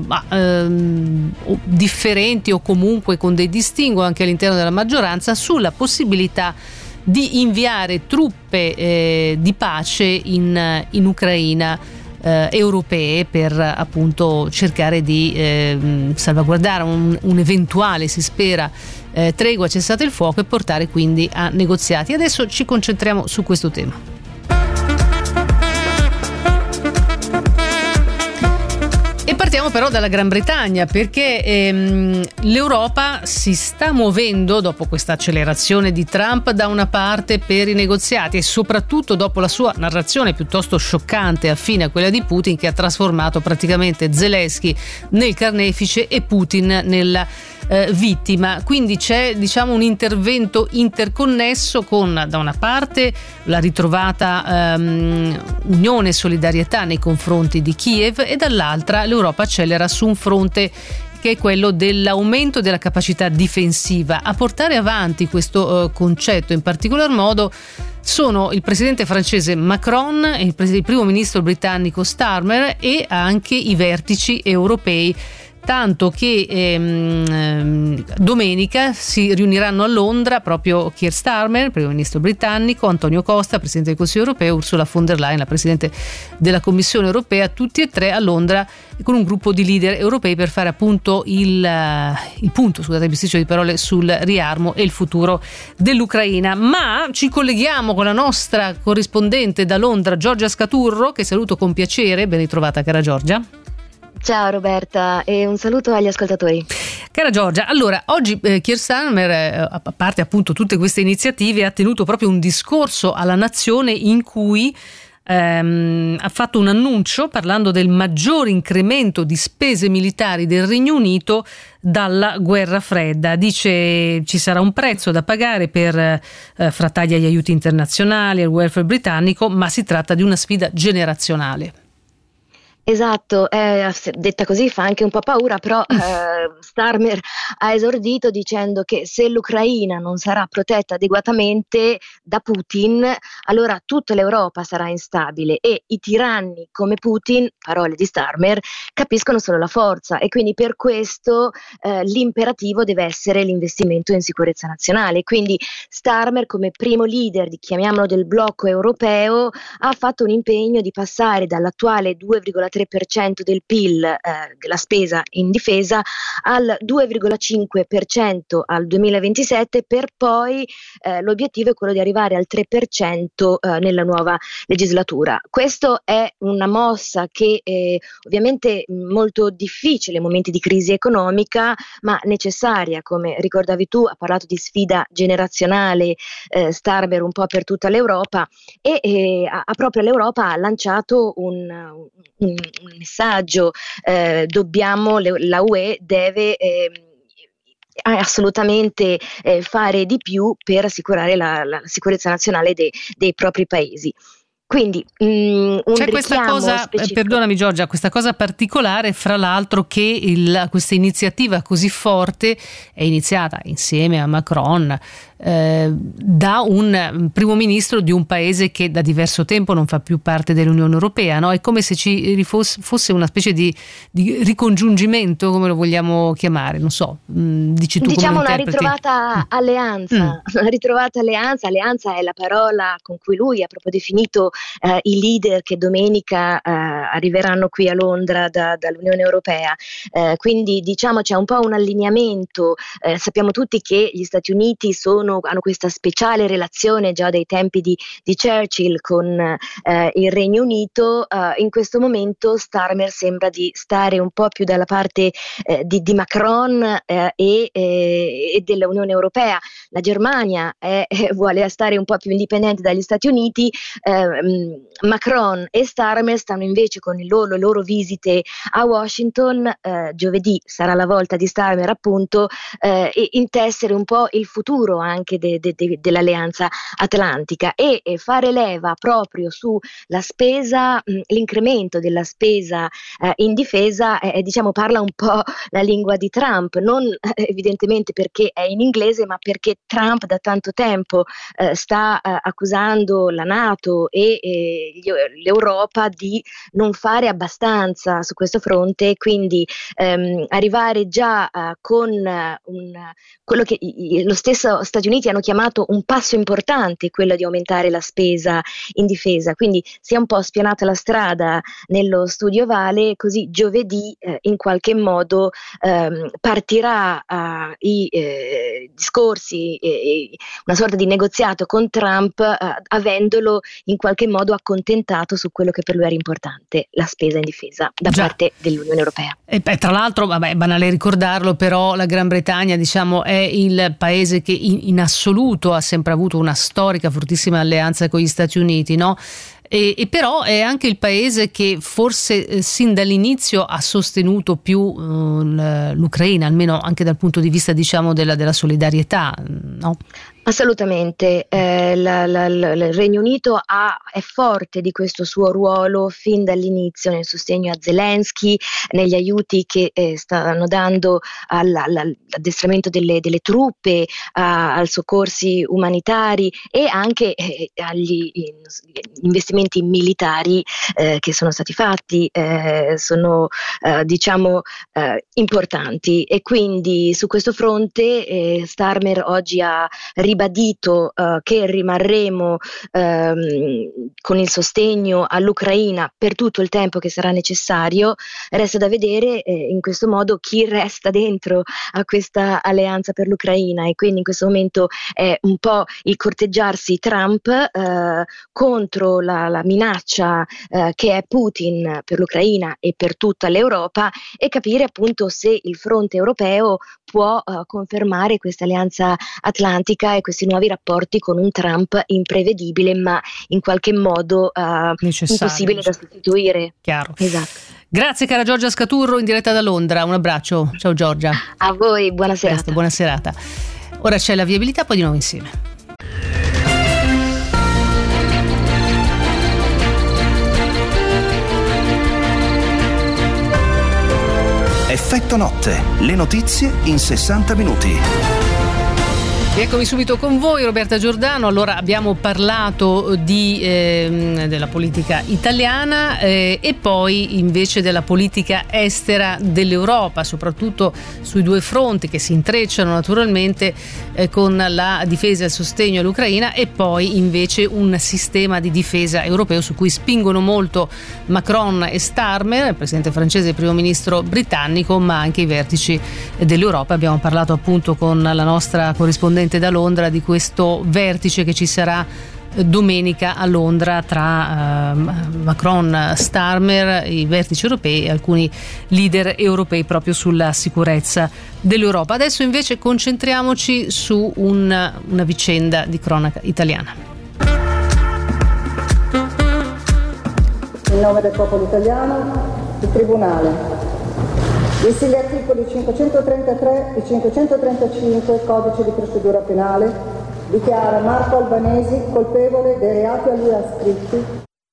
[SPEAKER 3] differenti o comunque con dei distinguo anche all'interno della maggioranza sulla possibilità di inviare truppe di pace in Ucraina, europee, per appunto cercare di salvaguardare un'eventuale, si spera, tregua, cessate il fuoco e portare quindi a negoziati. Adesso ci concentriamo su questo tema. E partiamo però dalla Gran Bretagna, perché l'Europa si sta muovendo dopo questa accelerazione di Trump da una parte per i negoziati e soprattutto dopo la sua narrazione piuttosto scioccante affine a quella di Putin, che ha trasformato praticamente Zelensky nel carnefice e Putin nella vittima. Quindi c'è, diciamo, un intervento interconnesso con, da una parte, la ritrovata unione e solidarietà nei confronti di Kiev e dall'altra l'Europa accelera su un fronte che è quello dell'aumento della capacità difensiva. A portare avanti questo concetto in particolar modo sono il presidente francese Macron, il primo ministro britannico Starmer e anche i vertici europei, tanto che domenica si riuniranno a Londra proprio Keir Starmer, primo ministro britannico, Antonio Costa, presidente del Consiglio europeo, Ursula von der Leyen, la presidente della Commissione europea, tutti e tre a Londra con un gruppo di leader europei per fare appunto il punto, scusate il bisticcio di parole, sul riarmo e il futuro dell'Ucraina. Ma ci colleghiamo con la nostra corrispondente da Londra, Giorgia Scaturro, che saluto con piacere. Ben ritrovata, cara Giorgia.
[SPEAKER 15] Ciao Roberta e un saluto agli ascoltatori.
[SPEAKER 3] Cara Giorgia, allora oggi Keir Starmer, a parte appunto tutte queste iniziative, ha tenuto proprio un discorso alla nazione in cui ha fatto un annuncio parlando del maggior incremento di spese militari del Regno Unito dalla guerra fredda. Dice ci sarà un prezzo da pagare per fra tagli agli aiuti internazionali, al welfare britannico, ma si tratta di una sfida generazionale.
[SPEAKER 15] Esatto, detta così fa anche un po' paura, però Starmer ha esordito dicendo che se l'Ucraina non sarà protetta adeguatamente da Putin, allora tutta l'Europa sarà instabile e i tiranni come Putin, parole di Starmer, capiscono solo la forza e quindi per questo l'imperativo deve essere l'investimento in sicurezza nazionale. Quindi Starmer, come primo leader, chiamiamolo, del blocco europeo, ha fatto un impegno di passare dall'attuale 2,3% del PIL della spesa in difesa al 2,5% al 2027, per poi l'obiettivo è quello di arrivare al 3% nella nuova legislatura. Questo è una mossa che ovviamente molto difficile in momenti di crisi economica, ma necessaria, come ricordavi tu. Ha parlato di sfida generazionale Starmer un po' per tutta l'Europa e proprio l'Europa ha lanciato un messaggio, la UE deve assolutamente fare di più per assicurare la sicurezza nazionale dei propri paesi. Quindi
[SPEAKER 3] c'è questa cosa, perdonami Giorgia, questa cosa particolare fra l'altro che questa iniziativa così forte è iniziata insieme a Macron da un primo ministro di un paese che da diverso tempo non fa più parte dell'Unione Europea, no? È come se ci fosse una specie di ricongiungimento, come lo vogliamo chiamare, non so, dici tu,
[SPEAKER 15] diciamo
[SPEAKER 3] come lo
[SPEAKER 15] una ritrovata alleanza. Una ritrovata alleanza è la parola con cui lui ha proprio definito i leader che domenica arriveranno qui a Londra dall'Unione Europea, quindi diciamo c'è un po' un allineamento. Sappiamo tutti che gli Stati Uniti hanno questa speciale relazione già dai tempi di Churchill con il Regno Unito. In questo momento Starmer sembra di stare un po' più dalla parte di Macron e dell'Unione Europea. La Germania vuole stare un po' più indipendente dagli Stati Uniti. Macron e Starmer stanno invece con le loro visite a Washington. Giovedì sarà la volta di Starmer appunto e intessere un po' il futuro anche dell'Alleanza Atlantica e fare leva proprio sulla spesa, l'incremento della spesa in difesa, diciamo parla un po' la lingua di Trump, non evidentemente perché è in inglese, ma perché Trump da tanto tempo sta accusando la NATO e l'Europa di non fare abbastanza su questo fronte, quindi arrivare già con quello che lo stesso Stati Uniti hanno chiamato un passo importante, quello di aumentare la spesa in difesa, quindi si è un po' spianata la strada nello studio ovale, così giovedì in qualche modo partirà i discorsi, una sorta di negoziato con Trump, avendolo in qualche modo accontentato su quello che per lui era importante, la spesa in difesa da parte dell'Unione Europea.
[SPEAKER 3] E tra l'altro, è banale ricordarlo, però la Gran Bretagna diciamo è il paese che in assoluto ha sempre avuto una storica fortissima alleanza con gli Stati Uniti, no? E però è anche il paese che forse sin dall'inizio ha sostenuto più l'Ucraina, almeno anche dal punto di vista diciamo della solidarietà, no?
[SPEAKER 15] Assolutamente, il Regno Unito è forte di questo suo ruolo fin dall'inizio nel sostegno a Zelensky, negli aiuti che stanno dando all'addestramento delle truppe, ai soccorsi umanitari e anche agli investimenti militari che sono stati fatti, sono diciamo importanti, e quindi su questo fronte Starmer oggi ha ribadito che rimarremo con il sostegno all'Ucraina per tutto il tempo che sarà necessario. Resta da vedere in questo modo chi resta dentro a questa alleanza per l'Ucraina, e quindi in questo momento è un po' il corteggiarsi Trump contro la minaccia che è Putin per l'Ucraina e per tutta l'Europa, e capire appunto se il fronte europeo può confermare questa alleanza atlantica e questi nuovi rapporti con un Trump imprevedibile ma in qualche modo impossibile da sostituire.
[SPEAKER 3] Chiaro.
[SPEAKER 15] Esatto.
[SPEAKER 3] Grazie cara Giorgia Scaturro in diretta da Londra, un abbraccio. Ciao Giorgia.
[SPEAKER 15] A voi, buona serata.
[SPEAKER 3] Buona serata. Ora c'è la viabilità, poi di nuovo insieme.
[SPEAKER 1] Effetto notte, le notizie in 60 minuti.
[SPEAKER 3] Eccomi subito con voi, Roberta Giordano. Allora abbiamo parlato della politica italiana e poi invece della politica estera dell'Europa, soprattutto sui due fronti che si intrecciano naturalmente con la difesa e il sostegno all'Ucraina, e poi invece un sistema di difesa europeo su cui spingono molto Macron e Starmer, il presidente francese e il primo ministro britannico, ma anche i vertici dell'Europa. Abbiamo parlato appunto con la nostra corrispondente da Londra di questo vertice che ci sarà domenica a Londra tra Macron, Starmer, i vertici europei e alcuni leader europei proprio sulla sicurezza dell'Europa. Adesso invece concentriamoci su una vicenda di cronaca italiana.
[SPEAKER 16] In nome del popolo italiano, il Tribunale, visti gli articoli 533 e 535 Codice di procedura penale, dichiara Marco Albanesi colpevole dei reati a lui ascritti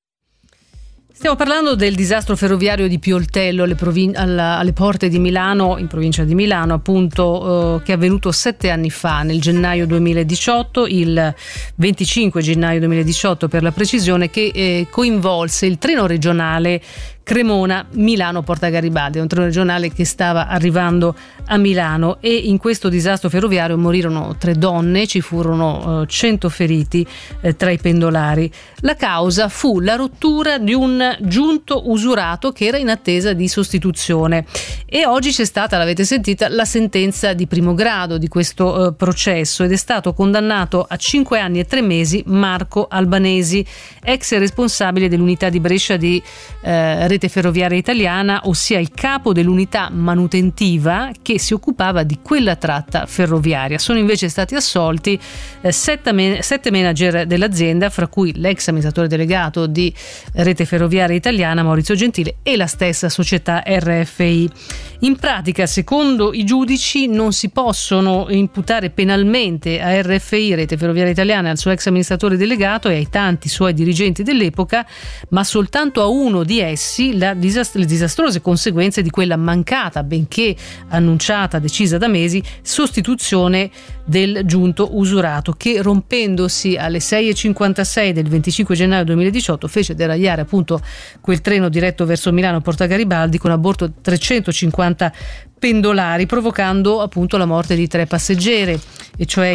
[SPEAKER 3] Stiamo parlando del disastro ferroviario di Pioltello alle porte di Milano, in provincia di Milano, appunto, che è avvenuto 7 anni fa, nel gennaio 2018, il 25 gennaio 2018 per la precisione, che coinvolse il treno regionale Cremona-Milano-Porta Garibaldi, un treno regionale che stava arrivando a Milano, e in questo disastro ferroviario morirono 3 donne, ci furono 100 feriti tra i pendolari. La causa fu la rottura di un giunto usurato che era in attesa di sostituzione, e oggi c'è stata, l'avete sentita, la sentenza di primo grado di questo processo, ed è stato condannato a 5 anni e 3 mesi Marco Albanesi, ex responsabile dell'unità di Brescia di Rete Ferroviaria Italiana, ossia il capo dell'unità manutentiva che si occupava di quella tratta ferroviaria. Sono invece stati assolti 7 manager dell'azienda, fra cui l'ex amministratore delegato di Rete Ferroviaria Italiana Maurizio Gentile e la stessa società RFI. In pratica, secondo i giudici, non si possono imputare penalmente a RFI, Rete Ferroviaria Italiana, al suo ex amministratore delegato e ai tanti suoi dirigenti dell'epoca, ma soltanto a uno di essi le disastrose conseguenze di quella mancata, benché annunciata, decisa da mesi, sostituzione del giunto usurato, che rompendosi alle 6:56 del 25 gennaio 2018 fece deragliare appunto quel treno diretto verso Milano Porta Garibaldi con a bordo 350 pendolari, provocando appunto la morte di 3 passeggere, e cioè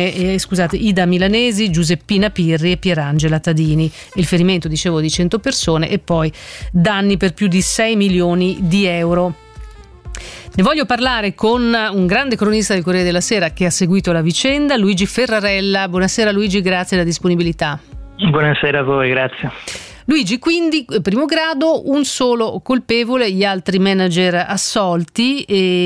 [SPEAKER 3] Ida Milanesi, Giuseppina Pirri e Pierangela Tadini, il ferimento, dicevo, di 100 persone e poi danni per più di 6 milioni di euro. Ne voglio parlare con un grande cronista del Corriere della Sera che ha seguito la vicenda, Luigi Ferrarella. Buonasera Luigi, grazie della disponibilità.
[SPEAKER 17] Buonasera a voi, grazie.
[SPEAKER 3] Luigi, quindi primo grado, un solo colpevole, gli altri manager assolti,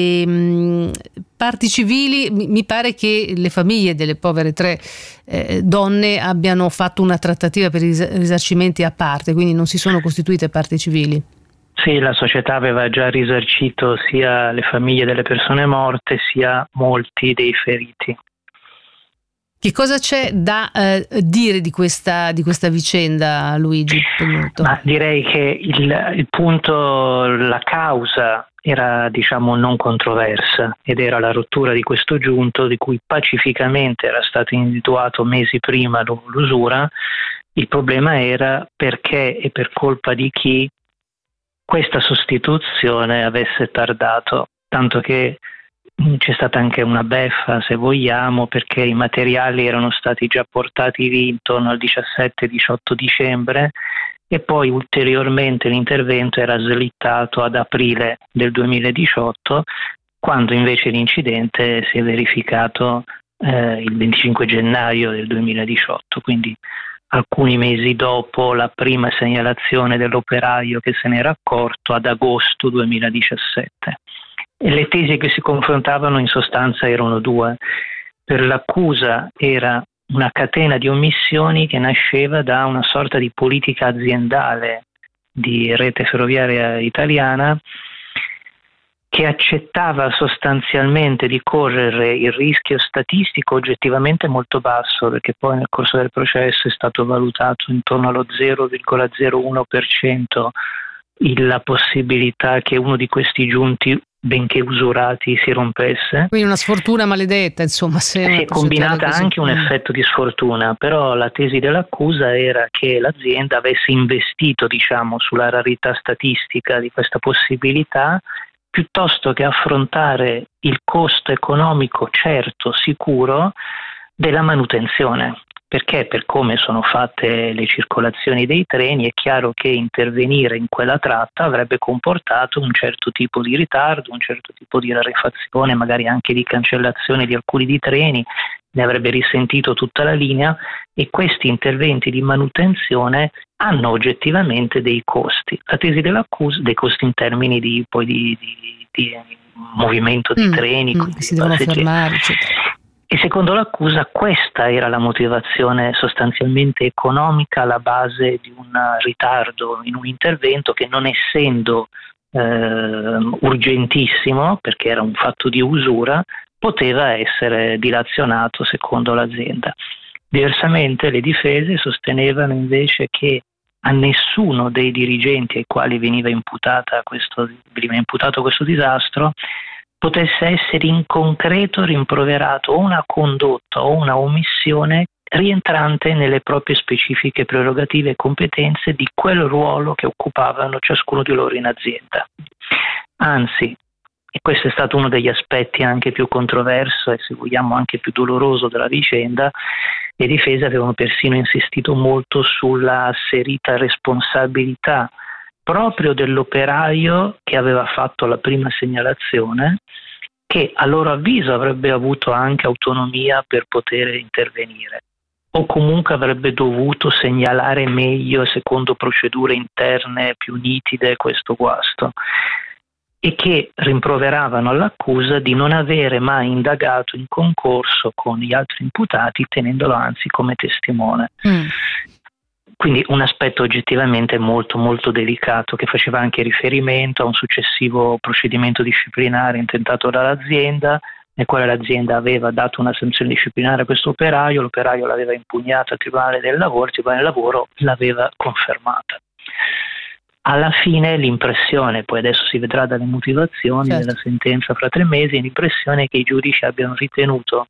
[SPEAKER 3] e parti civili. Mi pare che le famiglie delle povere 3 donne abbiano fatto una trattativa per i risarcimenti a parte, quindi non si sono costituite parti civili.
[SPEAKER 17] Sì, la società aveva già risarcito sia le famiglie delle persone morte sia molti dei feriti.
[SPEAKER 3] Che cosa c'è da dire di questa vicenda, Luigi?
[SPEAKER 17] Ma direi che il punto, la causa era non controversa, ed era la rottura di questo giunto di cui pacificamente era stato individuato mesi prima l'usura. Il problema era perché e per colpa di chi questa sostituzione avesse tardato, tanto che c'è stata anche una beffa, se vogliamo, perché i materiali erano stati già portati lì intorno al 17-18 dicembre e poi ulteriormente l'intervento era slittato ad aprile del 2018, quando invece l'incidente si è verificato il 25 gennaio del 2018, quindi alcuni mesi dopo la prima segnalazione dell'operaio che se n'era accorto, ad agosto 2017. E le tesi che si confrontavano in sostanza erano 2. Per l'accusa era una catena di omissioni che nasceva da una sorta di politica aziendale di Rete Ferroviaria Italiana, che accettava sostanzialmente di correre il rischio statistico oggettivamente molto basso, perché poi nel corso del processo è stato valutato intorno allo 0,01% la possibilità che uno di questi giunti, benché usurati, si rompesse.
[SPEAKER 3] Quindi una sfortuna maledetta, insomma.
[SPEAKER 17] Si è combinata anche un effetto di sfortuna, però la tesi dell'accusa era che l'azienda avesse investito, sulla rarità statistica di questa possibilità, piuttosto che affrontare il costo economico certo, sicuro, della manutenzione. Perché per come sono fatte le circolazioni dei treni è chiaro che intervenire in quella tratta avrebbe comportato un certo tipo di ritardo, un certo tipo di rarefazione, magari anche di cancellazione di alcuni di treni, ne avrebbe risentito tutta la linea, e questi interventi di manutenzione hanno oggettivamente dei costi. La tesi dell'accusa, dei costi in termini di movimento di treni,
[SPEAKER 3] che si devono fermare, eccetera.
[SPEAKER 17] E secondo l'accusa questa era la motivazione sostanzialmente economica alla base di un ritardo in un intervento che, non essendo urgentissimo, perché era un fatto di usura, poteva essere dilazionato secondo l'azienda. Diversamente le difese sostenevano invece che a nessuno dei dirigenti ai quali veniva imputato questo disastro potesse essere in concreto rimproverato o una condotta o una omissione rientrante nelle proprie specifiche prerogative e competenze di quel ruolo che occupavano ciascuno di loro in azienda. Anzi, e questo è stato uno degli aspetti anche più controverso e, se vogliamo, anche più doloroso della vicenda, le difese avevano persino insistito molto sulla asserita responsabilità proprio dell'operaio che aveva fatto la prima segnalazione, che a loro avviso avrebbe avuto anche autonomia per poter intervenire, o comunque avrebbe dovuto segnalare meglio, secondo procedure interne più nitide, questo guasto, e che rimproveravano all'accusa di non avere mai indagato in concorso con gli altri imputati, tenendolo anzi come testimone. Quindi un aspetto oggettivamente molto molto delicato, che faceva anche riferimento a un successivo procedimento disciplinare intentato dall'azienda, nel quale l'azienda aveva dato una sanzione disciplinare a questo operaio, l'operaio l'aveva impugnata al Tribunale del Lavoro, il Tribunale del Lavoro l'aveva confermata. Alla fine l'impressione, poi adesso si vedrà dalle motivazioni della sentenza fra 3 mesi, l'impressione è che i giudici abbiano ritenuto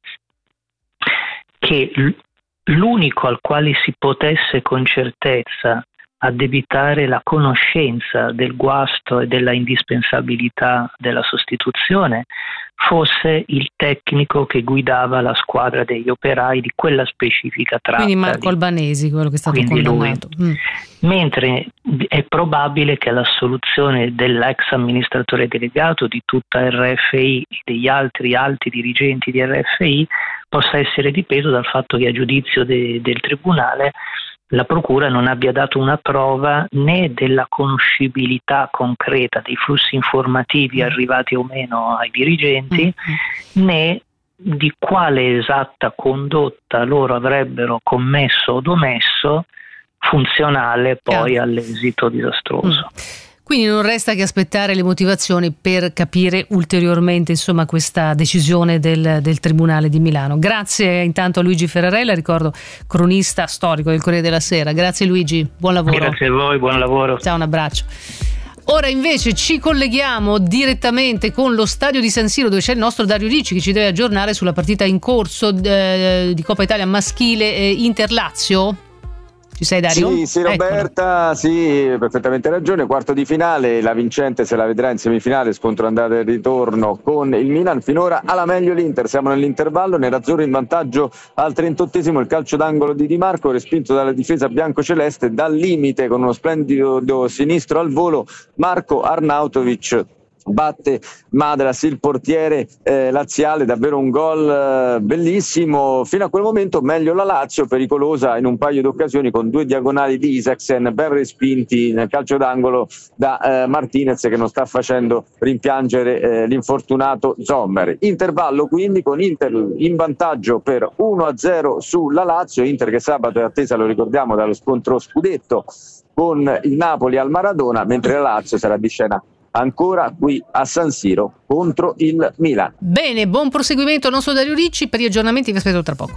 [SPEAKER 17] che l'unico al quale si potesse con certezza addebitare la conoscenza del guasto e della indispensabilità della sostituzione fosse il tecnico che guidava la squadra degli operai di quella specifica tratta.
[SPEAKER 3] Quindi Marco Albanesi, quello che è stato condannato.
[SPEAKER 17] Mentre è probabile che la soluzione dell'ex amministratore delegato di tutta RFI e degli altri alti dirigenti di RFI possa essere dipeso dal fatto che, a giudizio del Tribunale, la Procura non abbia dato una prova né della conoscibilità concreta dei flussi informativi arrivati o meno ai dirigenti, né di quale esatta condotta loro avrebbero commesso o omesso, funzionale poi all'esito disastroso.
[SPEAKER 3] Quindi non resta che aspettare le motivazioni per capire ulteriormente, insomma, questa decisione del Tribunale di Milano. Grazie intanto a Luigi Ferrarella, ricordo cronista storico del Corriere della Sera. Grazie Luigi, buon lavoro.
[SPEAKER 17] Grazie a voi, buon lavoro.
[SPEAKER 3] Ciao, un abbraccio. Ora invece ci colleghiamo direttamente con lo stadio di San Siro, dove c'è il nostro Dario Ricci che ci deve aggiornare sulla partita in corso di Coppa Italia maschile Inter-Lazio. Ci sei, Dario?
[SPEAKER 18] Sì, Roberta, sì, perfettamente ragione. Quarto di finale, la vincente se la vedrà in semifinale, scontro andata e ritorno con il Milan. Finora alla meglio l'Inter, siamo nell'intervallo, nerazzurro in vantaggio al 38esimo, il calcio d'angolo di Di Marco respinto dalla difesa biancoceleste dal limite con uno splendido sinistro al volo. Marco Arnautovic batte Madras, il portiere laziale, davvero un gol bellissimo. Fino a quel momento meglio la Lazio, pericolosa in un paio di occasioni con 2 diagonali di Isaksen ben respinti nel calcio d'angolo da Martinez, che non sta facendo rimpiangere l'infortunato Sommer. Intervallo quindi con Inter in vantaggio per 1-0 sulla Lazio, Inter che sabato è attesa, lo ricordiamo, dallo scontro scudetto con il Napoli al Maradona, mentre la Lazio sarà di scena ancora qui a San Siro contro il Milan.
[SPEAKER 3] Bene, buon proseguimento al nostro Dario Ricci. Per gli aggiornamenti vi aspetto tra poco.